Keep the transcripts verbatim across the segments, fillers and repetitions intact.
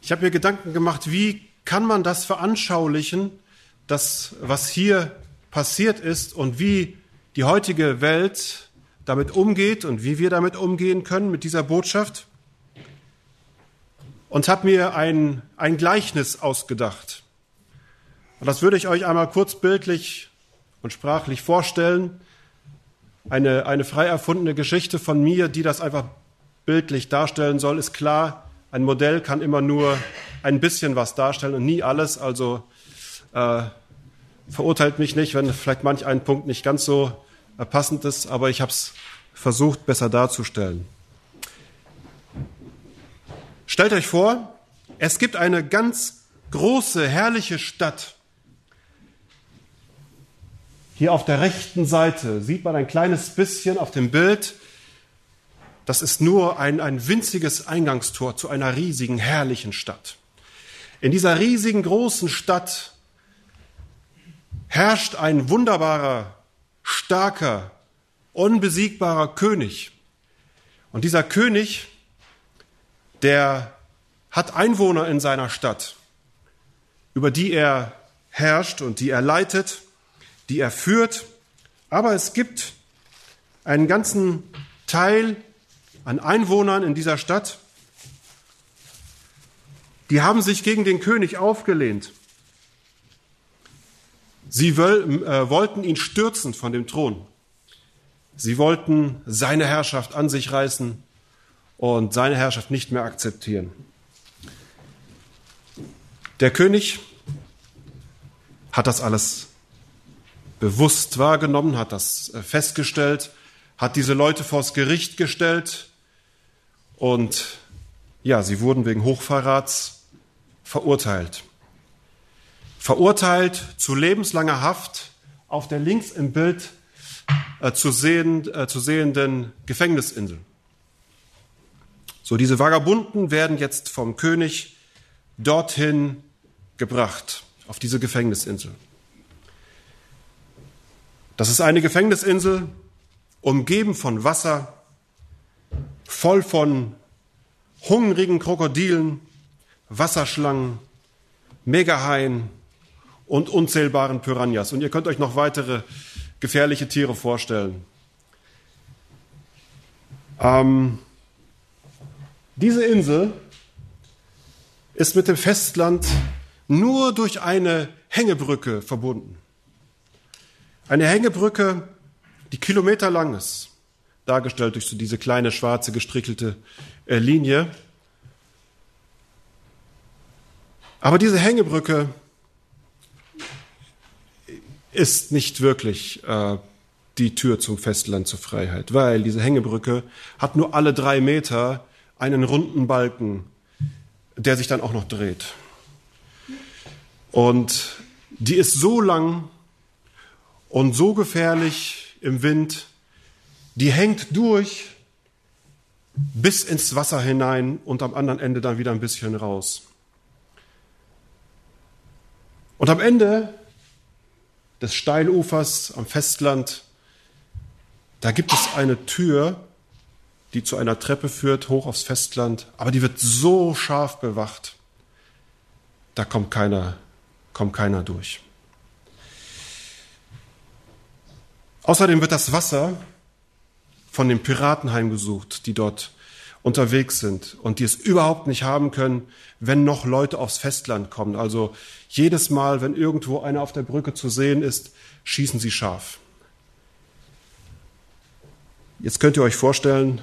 Ich habe mir Gedanken gemacht, wie kann man das veranschaulichen, das, was hier passiert ist und wie die heutige Welt damit umgeht und wie wir damit umgehen können mit dieser Botschaft. Und habe mir ein, ein Gleichnis ausgedacht. Und das würde ich euch einmal kurz bildlich und sprachlich vorstellen. Eine, eine frei erfundene Geschichte von mir, die das einfach bildlich darstellen soll, ist klar. Ein Modell kann immer nur ein bisschen was darstellen und nie alles. Also äh, verurteilt mich nicht, wenn vielleicht manch ein Punkt nicht ganz so äh, passend ist, aber ich habe es versucht, besser darzustellen. Stellt euch vor, es gibt eine ganz große, herrliche Stadt. Hier auf der rechten Seite sieht man ein kleines bisschen auf dem Bild. Das ist nur ein, ein winziges Eingangstor zu einer riesigen, herrlichen Stadt. In dieser riesigen, großen Stadt herrscht ein wunderbarer, starker, unbesiegbarer König. Und dieser König, der hat Einwohner in seiner Stadt, über die er herrscht und die er leitet, die er führt. Aber es gibt einen ganzen Teil an Einwohnern in dieser Stadt, die haben sich gegen den König aufgelehnt. Sie woll, äh, wollten ihn stürzen von dem Thron. Sie wollten seine Herrschaft an sich reißen und seine Herrschaft nicht mehr akzeptieren. Der König hat das alles bewusst wahrgenommen, hat das festgestellt, hat diese Leute vors Gericht gestellt und ja, sie wurden wegen Hochverrats verurteilt. Verurteilt zu lebenslanger Haft auf der links im Bild äh, zu, sehen, äh, zu sehenden Gefängnisinsel. So, diese Vagabunden werden jetzt vom König dorthin gebracht, auf diese Gefängnisinsel. Das ist eine Gefängnisinsel, umgeben von Wasser, voll von hungrigen Krokodilen, Wasserschlangen, Megahaien und unzählbaren Piranhas. Und ihr könnt euch noch weitere gefährliche Tiere vorstellen. Ähm, diese Insel ist mit dem Festland nur durch eine Hängebrücke verbunden. Eine Hängebrücke, die kilometerlang ist, dargestellt durch so diese kleine schwarze gestrickelte äh, Linie. Aber diese Hängebrücke ist nicht wirklich äh, die Tür zum Festland, zur Freiheit, weil diese Hängebrücke hat nur alle drei Meter einen runden Balken, der sich dann auch noch dreht. Und die ist so lang und so gefährlich im Wind, die hängt durch bis ins Wasser hinein und am anderen Ende dann wieder ein bisschen raus. Und am Ende des Steilufers am Festland, da gibt es eine Tür, die zu einer Treppe führt, hoch aufs Festland, aber die wird so scharf bewacht, da kommt keiner, kommt keiner durch. Außerdem wird das Wasser von den Piraten heimgesucht, die dort unterwegs sind und die es überhaupt nicht haben können, wenn noch Leute aufs Festland kommen. Also jedes Mal, wenn irgendwo einer auf der Brücke zu sehen ist, schießen sie scharf. Jetzt könnt ihr euch vorstellen,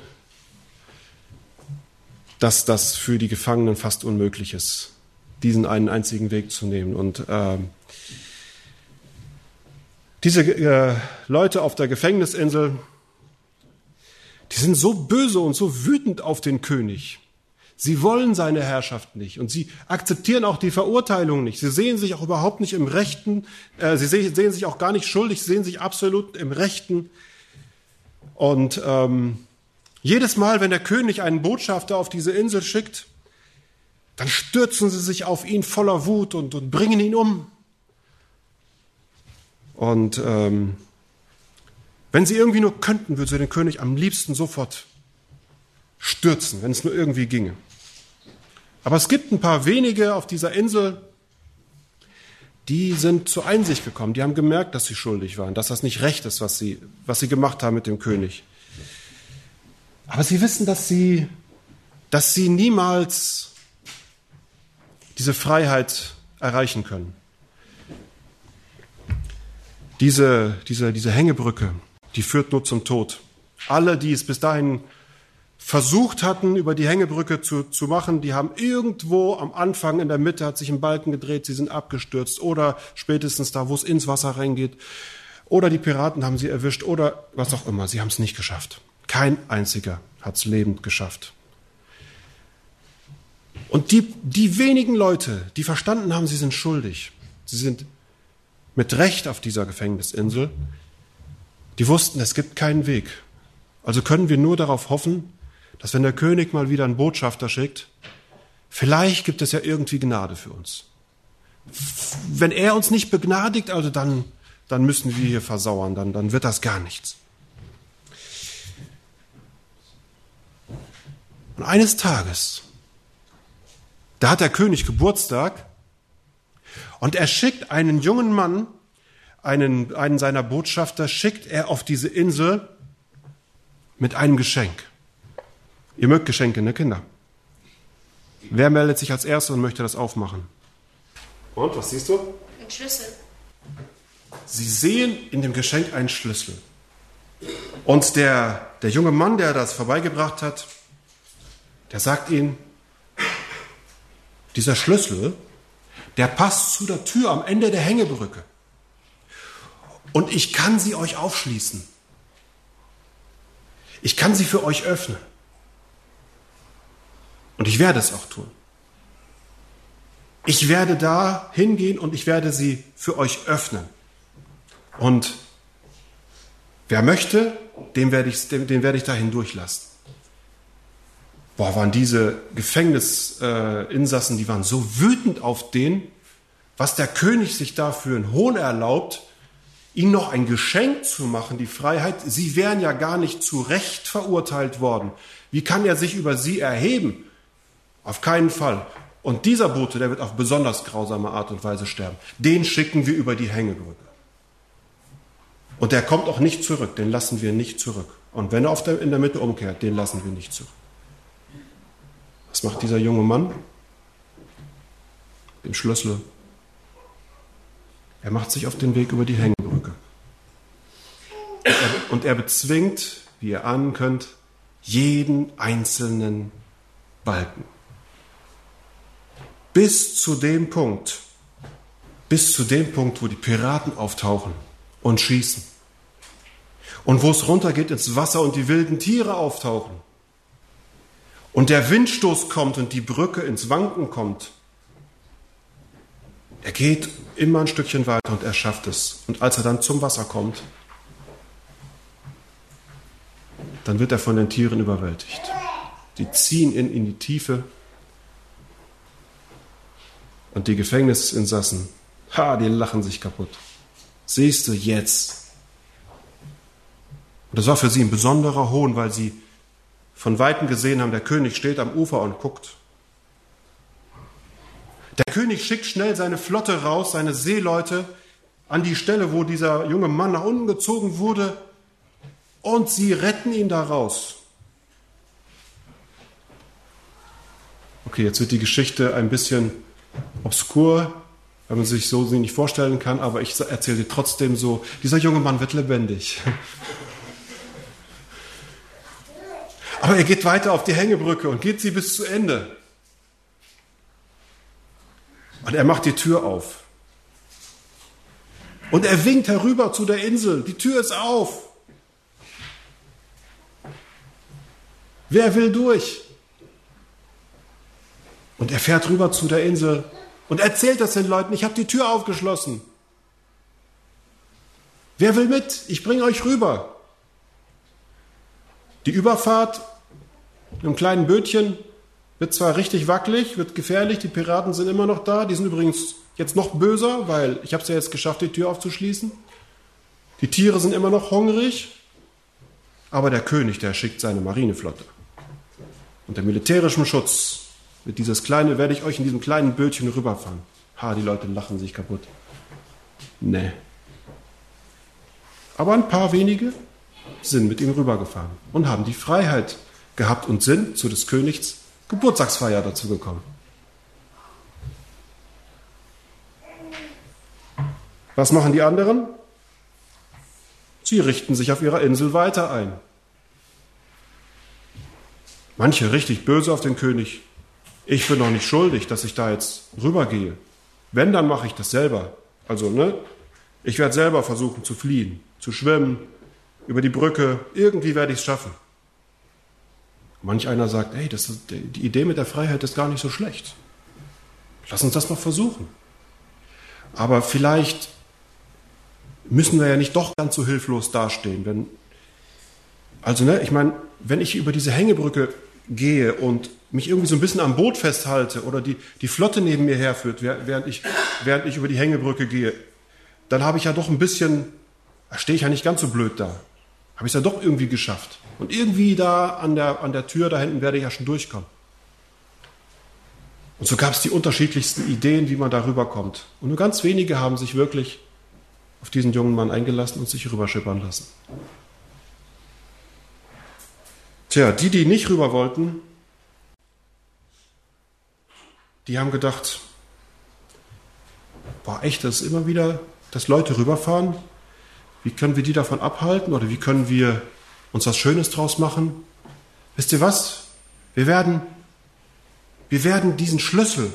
dass das für die Gefangenen fast unmöglich ist, diesen einen einzigen Weg zu nehmen. Und äh, diese äh, Leute auf der Gefängnisinsel, die sind so böse und so wütend auf den König. Sie wollen seine Herrschaft nicht und sie akzeptieren auch die Verurteilung nicht. Sie sehen sich auch überhaupt nicht im Rechten, äh, sie sehen, sehen sich auch gar nicht schuldig, sie sehen sich absolut im Rechten. Und ähm, jedes Mal, wenn der König einen Botschafter auf diese Insel schickt, dann stürzen sie sich auf ihn voller Wut und, und bringen ihn um. Und ähm, wenn sie irgendwie nur könnten, würde sie den König am liebsten sofort stürzen, wenn es nur irgendwie ginge. Aber es gibt ein paar wenige auf dieser Insel, die sind zur Einsicht gekommen. Die haben gemerkt, dass sie schuldig waren, dass das nicht recht ist, was sie, was sie gemacht haben mit dem König. Aber sie wissen, dass sie, dass sie niemals diese Freiheit erreichen können. Diese, diese, diese Hängebrücke, die führt nur zum Tod. Alle, die es bis dahin versucht hatten, über die Hängebrücke zu, zu machen, die haben irgendwo am Anfang in der Mitte hat sich ein Balken gedreht, sie sind abgestürzt oder spätestens da, wo es ins Wasser reingeht. Oder die Piraten haben sie erwischt oder was auch immer. Sie haben es nicht geschafft. Kein einziger hat es lebend geschafft. Und die, die wenigen Leute, die verstanden haben, sie sind schuldig, sie sind mit Recht auf dieser Gefängnisinsel, die wussten, es gibt keinen Weg. Also können wir nur darauf hoffen, dass wenn der König mal wieder einen Botschafter schickt, vielleicht gibt es ja irgendwie Gnade für uns. Wenn er uns nicht begnadigt, also dann, dann müssen wir hier versauern, dann, dann wird das gar nichts. Und eines Tages, da hat der König Geburtstag und er schickt einen jungen Mann, einen, einen seiner Botschafter, schickt er auf diese Insel mit einem Geschenk. Ihr mögt Geschenke, ne Kinder? Wer meldet sich als Erster und möchte das aufmachen? Und, was siehst du? Ein Schlüssel. Sie sehen in dem Geschenk einen Schlüssel. Und der, der junge Mann, der das vorbeigebracht hat, der sagt ihnen, dieser Schlüssel, der passt zu der Tür am Ende der Hängebrücke. Und ich kann sie euch aufschließen. Ich kann sie für euch öffnen. Und ich werde es auch tun. Ich werde da hingehen und ich werde sie für euch öffnen. Und wer möchte, den werde ich, den, den werde ich da hindurchlassen. Boah, waren diese Gefängnisinsassen, äh, die waren so wütend auf den, was der König sich da für einen Hohn erlaubt, ihnen noch ein Geschenk zu machen, die Freiheit. Sie wären ja gar nicht zu Recht verurteilt worden. Wie kann er sich über sie erheben? Auf keinen Fall. Und dieser Bote, der wird auf besonders grausame Art und Weise sterben. Den schicken wir über die Hängebrücke. Und der kommt auch nicht zurück, den lassen wir nicht zurück. Und wenn er auf der, in der Mitte umkehrt, den lassen wir nicht zurück. Was macht dieser junge Mann? Den Schlüssel. Er macht sich auf den Weg über die Hängebrücke. Und er bezwingt, wie ihr ahnen könnt, jeden einzelnen Balken. Bis zu dem Punkt, bis zu dem Punkt, wo die Piraten auftauchen und schießen. Und wo es runtergeht ins Wasser und die wilden Tiere auftauchen. Und der Windstoß kommt und die Brücke ins Wanken kommt. Er geht immer ein Stückchen weiter und er schafft es. Und als er dann zum Wasser kommt, dann wird er von den Tieren überwältigt. Die ziehen ihn in die Tiefe. Und die Gefängnisinsassen, ha, die lachen sich kaputt. Siehst du jetzt? Und das war für sie ein besonderer Hohn, weil sie von Weitem gesehen haben, der König steht am Ufer und guckt. Der König schickt schnell seine Flotte raus, seine Seeleute, an die Stelle, wo dieser junge Mann nach unten gezogen wurde, und sie retten ihn da raus. Okay, jetzt wird die Geschichte ein bisschen obskur, weil man sich so sie nicht vorstellen kann, aber ich erzähle sie trotzdem so. Dieser junge Mann wird lebendig. Aber er geht weiter auf die Hängebrücke und geht sie bis zu Ende. Und er macht die Tür auf. Und er winkt herüber zu der Insel. Die Tür ist auf. Wer will durch? Und er fährt rüber zu der Insel und erzählt das den Leuten. Ich habe die Tür aufgeschlossen. Wer will mit? Ich bringe euch rüber. Die Überfahrt in einem kleinen Bötchen wird zwar richtig wackelig, wird gefährlich, die Piraten sind immer noch da, die sind übrigens jetzt noch böser, weil ich habe es ja jetzt geschafft, die Tür aufzuschließen. Die Tiere sind immer noch hungrig, aber der König, der schickt seine Marineflotte. Unter militärischem Schutz Mit dieses kleine, werde ich euch in diesem kleinen Bötchen rüberfahren. Ha, die Leute lachen sich kaputt. Nee. Aber ein paar wenige sind mit ihm rübergefahren und haben die Freiheit gehabt und sind zu des Königs Geburtstagsfeier dazu gekommen. Was machen die anderen? Sie richten sich auf ihrer Insel weiter ein. Manche richtig böse auf den König. Ich bin doch nicht schuldig, dass ich da jetzt rübergehe. Wenn, dann mache ich das selber. Also, ne? Ich werde selber versuchen zu fliehen, zu schwimmen, über die Brücke. Irgendwie werde ich es schaffen. Manch einer sagt, hey, das ist, die Idee mit der Freiheit ist gar nicht so schlecht. Lass uns das mal versuchen. Aber vielleicht müssen wir ja nicht doch ganz so hilflos dastehen. Wenn, also, ne, ich meine, wenn ich über diese Hängebrücke gehe und mich irgendwie so ein bisschen am Boot festhalte oder die, die Flotte neben mir herführt, während ich, während ich über die Hängebrücke gehe, dann habe ich ja doch ein bisschen, da stehe ich ja nicht ganz so blöd da. Habe ich es ja doch irgendwie geschafft. Und irgendwie da an der, an der Tür da hinten werde ich ja schon durchkommen. Und so gab es die unterschiedlichsten Ideen, wie man da rüberkommt. Und nur ganz wenige haben sich wirklich auf diesen jungen Mann eingelassen und sich rüberschippern lassen. Tja, die, die nicht rüber wollten, die haben gedacht, boah, echt, das ist immer wieder, dass Leute rüberfahren. Wie können wir die davon abhalten oder wie können wir uns was Schönes draus machen? Wisst ihr was? Wir werden, wir werden diesen Schlüssel,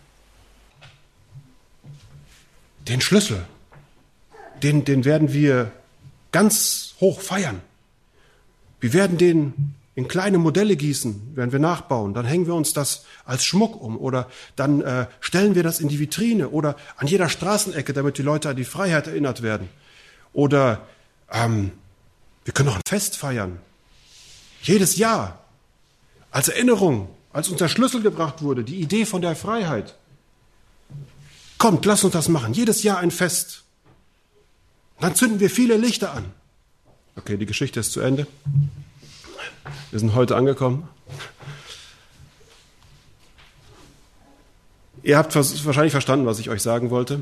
den Schlüssel, den, den werden wir ganz hoch feiern. Wir werden den in kleine Modelle gießen, werden wir nachbauen. Dann hängen wir uns das als Schmuck um oder dann äh, stellen wir das in die Vitrine oder an jeder Straßenecke, damit die Leute an die Freiheit erinnert werden. Oder ähm, wir können auch ein Fest feiern. Jedes Jahr. Als Erinnerung, als uns der Schlüssel gebracht wurde, die Idee von der Freiheit. Kommt, lasst uns das machen. Jedes Jahr ein Fest. Dann zünden wir viele Lichter an. Okay, die Geschichte ist zu Ende. Wir sind heute angekommen. Ihr habt wahrscheinlich verstanden, was ich euch sagen wollte.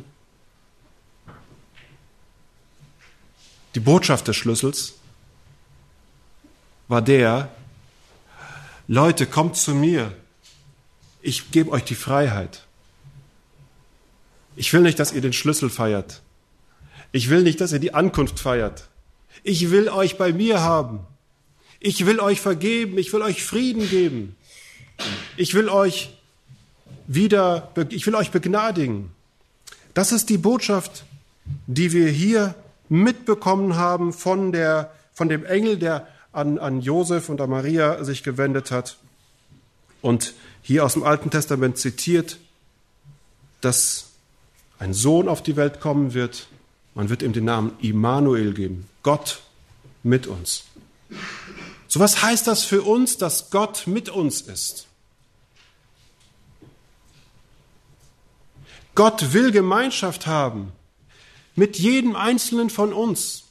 Die Botschaft des Schlüssels war der, Leute, kommt zu mir. Ich gebe euch die Freiheit. Ich will nicht, dass ihr den Schlüssel feiert. Ich will nicht, dass ihr die Ankunft feiert. Ich will euch bei mir haben. Ich will euch vergeben. Ich will euch Frieden geben. Ich will euch wieder, ich will euch begnadigen. Das ist die Botschaft, die wir hier mitbekommen haben von der, von dem Engel, der an, an Josef und an Maria sich gewendet hat und hier aus dem Alten Testament zitiert, dass ein Sohn auf die Welt kommen wird. Man wird ihm den Namen Immanuel geben. Gott mit uns. So was heißt das für uns, dass Gott mit uns ist? Gott will Gemeinschaft haben mit jedem Einzelnen von uns.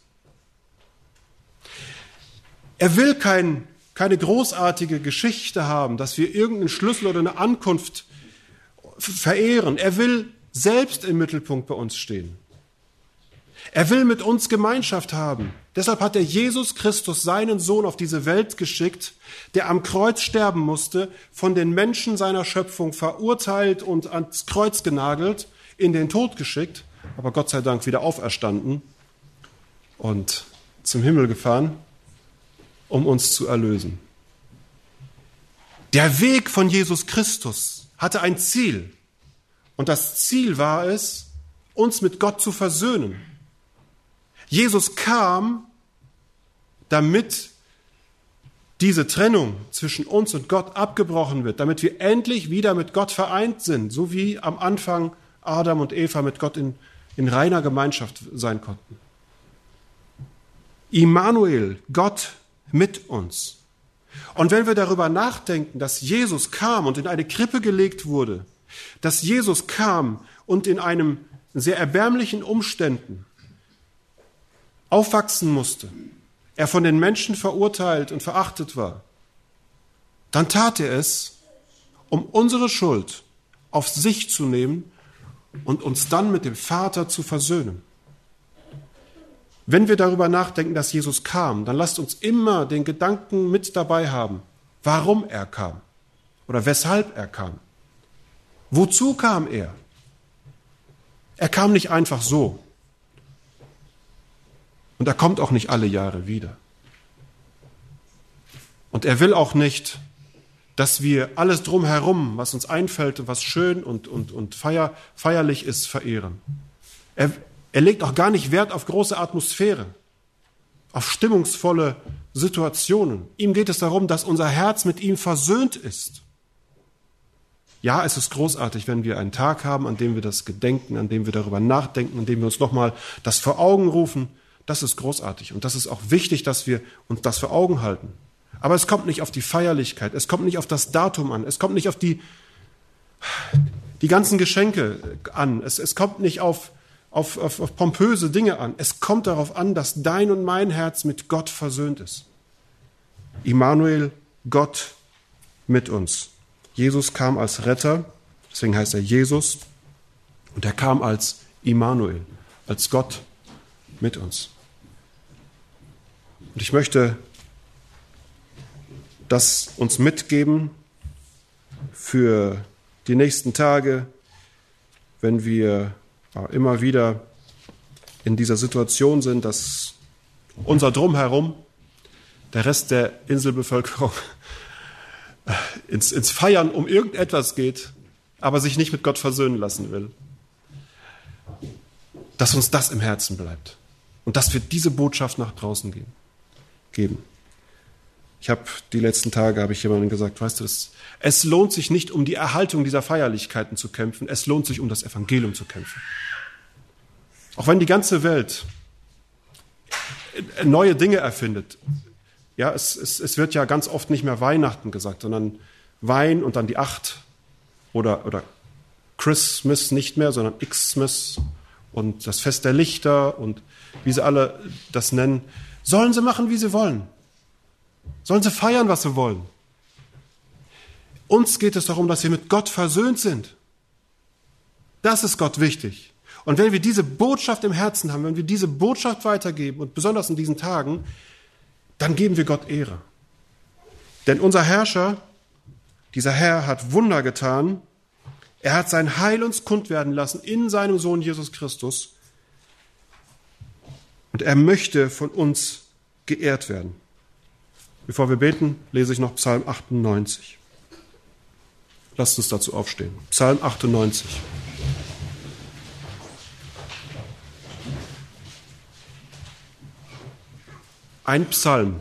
Er will kein, keine großartige Geschichte haben, dass wir irgendeinen Schlüssel oder eine Ankunft verehren. Er will selbst im Mittelpunkt bei uns stehen. Er will mit uns Gemeinschaft haben. Deshalb hat er Jesus Christus, seinen Sohn, auf diese Welt geschickt, der am Kreuz sterben musste, von den Menschen seiner Schöpfung verurteilt und ans Kreuz genagelt, in den Tod geschickt, aber Gott sei Dank wieder auferstanden und zum Himmel gefahren, um uns zu erlösen. Der Weg von Jesus Christus hatte ein Ziel. Und das Ziel war es, uns mit Gott zu versöhnen. Jesus kam, damit diese Trennung zwischen uns und Gott abgebrochen wird, damit wir endlich wieder mit Gott vereint sind, so wie am Anfang Adam und Eva mit Gott in, in reiner Gemeinschaft sein konnten. Immanuel, Gott mit uns. Und wenn wir darüber nachdenken, dass Jesus kam und in eine Krippe gelegt wurde, dass Jesus kam und in einem sehr erbärmlichen Umständen aufwachsen musste, er von den Menschen verurteilt und verachtet war, dann tat er es, um unsere Schuld auf sich zu nehmen und uns dann mit dem Vater zu versöhnen. Wenn wir darüber nachdenken, dass Jesus kam, dann lasst uns immer den Gedanken mit dabei haben, warum er kam oder weshalb er kam. Wozu kam er? Er kam nicht einfach so. Und er kommt auch nicht alle Jahre wieder. Und er will auch nicht, dass wir alles drumherum, was uns einfällt und was schön und, und, und feier, feierlich ist, verehren. Er, er legt auch gar nicht Wert auf große Atmosphäre, auf stimmungsvolle Situationen. Ihm geht es darum, dass unser Herz mit ihm versöhnt ist. Ja, es ist großartig, wenn wir einen Tag haben, an dem wir das gedenken, an dem wir darüber nachdenken, an dem wir uns nochmal das vor Augen rufen. Das ist großartig und das ist auch wichtig, dass wir uns das vor Augen halten. Aber es kommt nicht auf die Feierlichkeit, es kommt nicht auf das Datum an, es kommt nicht auf die, die ganzen Geschenke an, es, es kommt nicht auf, auf, auf, auf pompöse Dinge an. Es kommt darauf an, dass dein und mein Herz mit Gott versöhnt ist. Immanuel, Gott mit uns. Jesus kam als Retter, deswegen heißt er Jesus, und er kam als Immanuel, als Gott mit uns. Und ich möchte das uns mitgeben für die nächsten Tage, wenn wir immer wieder in dieser Situation sind, dass unser Drumherum, der Rest der Inselbevölkerung, ins, ins Feiern um irgendetwas geht, aber sich nicht mit Gott versöhnen lassen will. Dass uns das im Herzen bleibt und dass wir diese Botschaft nach draußen gehen, geben. Ich habe die letzten Tage, habe ich jemandem gesagt, weißt du, es, es lohnt sich nicht, um die Erhaltung dieser Feierlichkeiten zu kämpfen, es lohnt sich, um das Evangelium zu kämpfen. Auch wenn die ganze Welt neue Dinge erfindet. Ja, es, es, es wird ja ganz oft nicht mehr Weihnachten gesagt, sondern Wein und dann die Acht oder, oder Christmas nicht mehr, sondern Xmas und das Fest der Lichter und wie sie alle das nennen. Sollen sie machen, wie sie wollen. Sollen sie feiern, was sie wollen. Uns geht es darum, dass wir mit Gott versöhnt sind. Das ist Gott wichtig. Und wenn wir diese Botschaft im Herzen haben, wenn wir diese Botschaft weitergeben und besonders in diesen Tagen, dann geben wir Gott Ehre. Denn unser Herrscher, dieser Herr hat Wunder getan. Er hat sein Heil uns kund werden lassen in seinem Sohn Jesus Christus. Und er möchte von uns geehrt werden. Bevor wir beten, lese ich noch Psalm achtundneunzig. Lasst uns dazu aufstehen. Psalm achtundneunzig. Ein Psalm.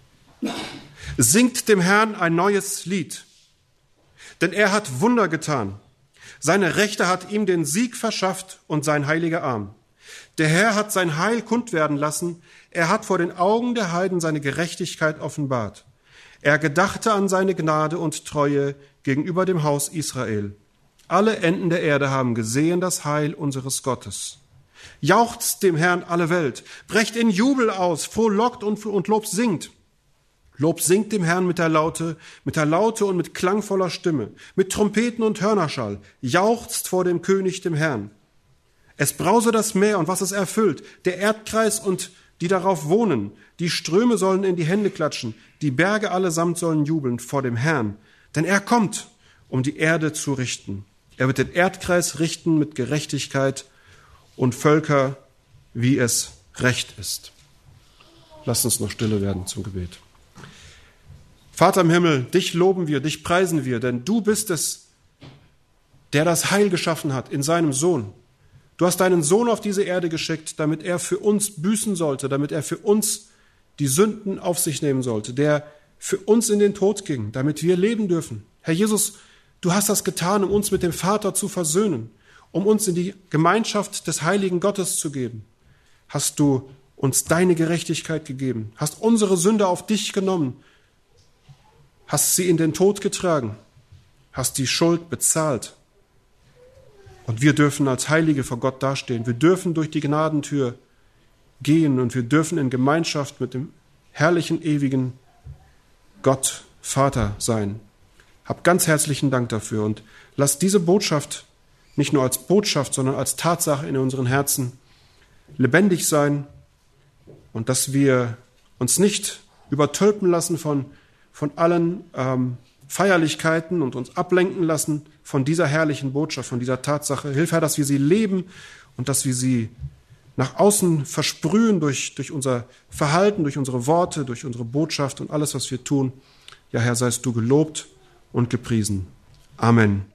Singt dem Herrn ein neues Lied, denn er hat Wunder getan. Seine Rechte hat ihm den Sieg verschafft und sein heiliger Arm. Der Herr hat sein Heil kund werden lassen. Er hat vor den Augen der Heiden seine Gerechtigkeit offenbart. Er gedachte an seine Gnade und Treue gegenüber dem Haus Israel. Alle Enden der Erde haben gesehen das Heil unseres Gottes. Jauchzt dem Herrn alle Welt, brecht in Jubel aus, frohlockt und, und Lob singt. Lob singt dem Herrn mit der Laute, mit der Laute und mit klangvoller Stimme, mit Trompeten und Hörnerschall, jauchzt vor dem König, dem Herrn. Es brause das Meer und was es erfüllt, der Erdkreis und die darauf wohnen. Die Ströme sollen in die Hände klatschen, die Berge allesamt sollen jubeln vor dem Herrn. Denn er kommt, um die Erde zu richten. Er wird den Erdkreis richten mit Gerechtigkeit und Völker, wie es recht ist. Lasst uns noch stille werden zum Gebet. Vater im Himmel, dich loben wir, dich preisen wir, denn du bist es, der das Heil geschaffen hat in seinem Sohn. Du hast deinen Sohn auf diese Erde geschickt, damit er für uns büßen sollte, damit er für uns die Sünden auf sich nehmen sollte, der für uns in den Tod ging, damit wir leben dürfen. Herr Jesus, du hast das getan, um uns mit dem Vater zu versöhnen, um uns in die Gemeinschaft des heiligen Gottes zu geben. Hast du uns deine Gerechtigkeit gegeben, hast unsere Sünde auf dich genommen, hast sie in den Tod getragen, hast die Schuld bezahlt. Und wir dürfen als Heilige vor Gott dastehen. Wir dürfen durch die Gnadentür gehen und wir dürfen in Gemeinschaft mit dem herrlichen, ewigen Gott, Vater sein. Hab ganz herzlichen Dank dafür und lass diese Botschaft nicht nur als Botschaft, sondern als Tatsache in unseren Herzen lebendig sein und dass wir uns nicht übertölpen lassen von, von allen ähm, Feierlichkeiten und uns ablenken lassen von dieser herrlichen Botschaft, von dieser Tatsache. Hilf, Herr, dass wir sie leben und dass wir sie nach außen versprühen durch, durch unser Verhalten, durch unsere Worte, durch unsere Botschaft und alles, was wir tun. Ja, Herr, seist du gelobt und gepriesen. Amen.